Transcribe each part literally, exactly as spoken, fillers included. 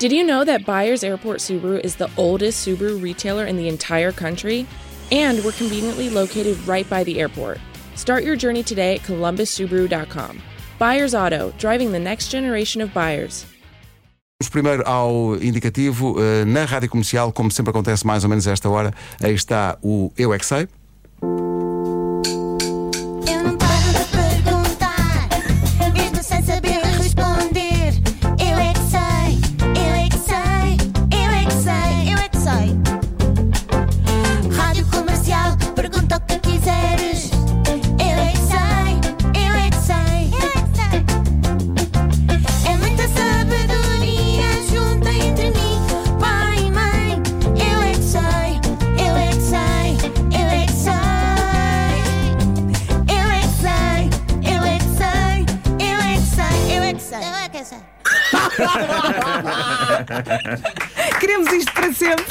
Did you know that Byers Airport Subaru is the oldest Subaru retailer in the entire country? And we're conveniently located right by the airport. Start your journey today at columbus subaru dot com. Byers Auto, driving the next generation of buyers. Vamos primeiro ao indicativo. Na Rádio Comercial, como sempre acontece mais ou menos a esta hora, aí está o Eu É Que Sei. Queremos isto para sempre.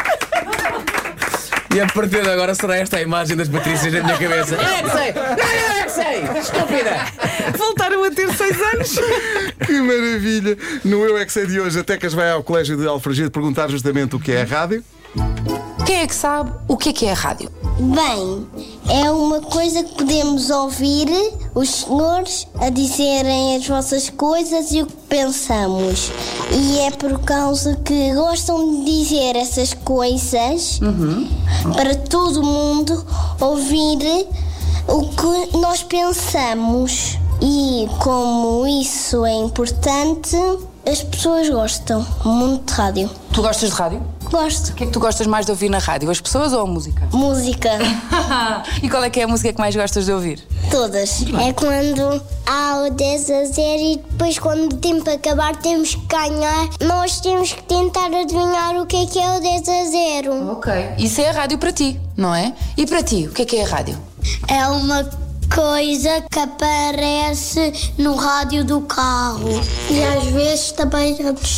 E a partir de agora será esta a imagem das Patrícias na minha cabeça. Eu é que sei! Não, eu é que sei! Estúpida! Voltaram a ter seis anos. Que maravilha! No Eu É Que Sei de hoje, a Tecas vai ao Colégio de Alfragide perguntar justamente o que é a rádio. Quem é que sabe o que é que é a rádio? Bem, é uma coisa que podemos ouvir os senhores a dizerem as vossas coisas e o que pensamos. E é por causa que gostam de dizer essas coisas uhum. para todo mundo ouvir o que nós pensamos. E como isso é importante, as pessoas gostam muito de rádio. Tu gostas de rádio? Gosto. O que é que tu gostas mais de ouvir na rádio? As pessoas ou a música? Música. E qual é que é a música que mais gostas de ouvir? Todas. É quando há o dez a zero e depois quando o tempo acabar temos que ganhar. Nós temos que tentar adivinhar o que é que é o dez a zero. Ok. Isso é a rádio para ti, não é? E para ti, o que é que é a rádio? É uma coisa que aparece no rádio do carro. E às vezes também dos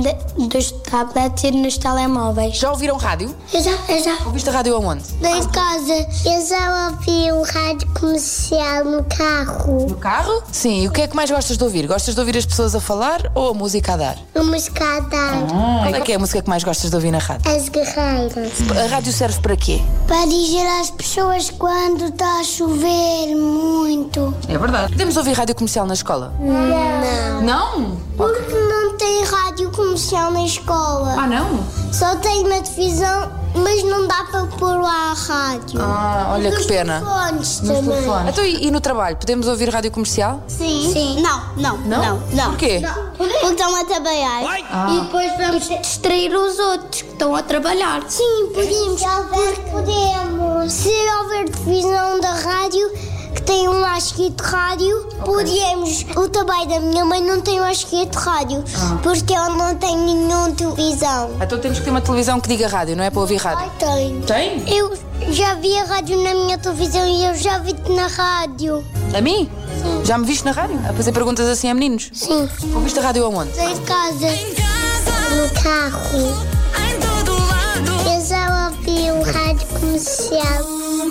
tablets e nos telemóveis. Já ouviram rádio? Eu já, eu já. Ouviste a rádio aonde? Em casa. Eu já ouvi um rádio comercial no carro. No carro? Sim. E o que é que mais gostas de ouvir? Gostas de ouvir as pessoas a falar ou a música a dar? A música a dar. Ah, qual é que é a música que mais gostas de ouvir na rádio? As guerreiras. A rádio serve para quê? Para dizer às pessoas quando está a chover muito. É verdade. Podemos ouvir rádio comercial na escola? Não. Não? Porque não tem rádio comercial na escola. Ah, não? Só tem na televisão, mas não dá para pôr lá a rádio. Ah, olha que pena. Telefones Nos também. telefones. Então, e, e no trabalho, podemos ouvir rádio comercial? Sim. Sim. Não, não, Não? não, não. Porquê? Não. Porque estão a trabalhar. Ah. E depois vamos distrair os outros que estão a trabalhar. Sim, podemos. Porque podemos. Se houver televisão da rádio que tem um lasquito de rádio, okay. podemos. O trabalho da minha mãe não tem um lasquito de rádio, ah. porque ela não tem nenhuma televisão. Então temos que ter uma televisão que diga rádio, não é para ouvir rádio? Ai, tem. Tem? Eu já vi a rádio na minha televisão e eu já vi-te na rádio. A mim? Sim. Já me viste na rádio? A fazer perguntas assim a meninos? Sim. Ouviste a rádio aonde? Em casa. No carro. Em todo lado. Eu já ouvi o rádio comercial.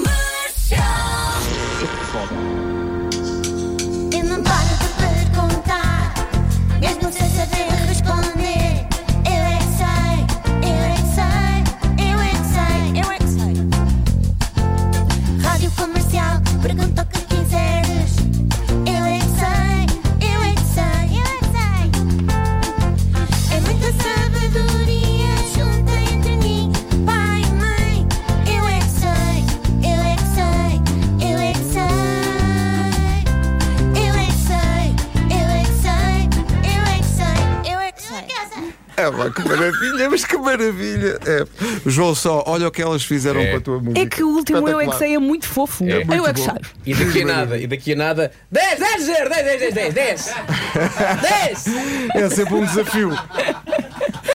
Eu não paro de perguntar, mesmo sem saber responder. Eu é que sei, eu é que sei, eu é que sei, eu é que sei. Rádio comercial, pergunta o que quiseres. Eu é que sei, eu é que sei, eu é que sei. É muita sabedoria junta entre mim, pai e mãe. Eu é que sei, eu é que sei, eu é que sei. É pá, que maravilha, mas que maravilha. É. João, só olha o que elas fizeram É. com a tua música. É que o último Eu É Que Sei é muito fofo. É. Eu é que bom. sei. E daqui a nada, e daqui a nada. dez, dez, dez, dez, dez, dez, dez, dez. É sempre um desafio.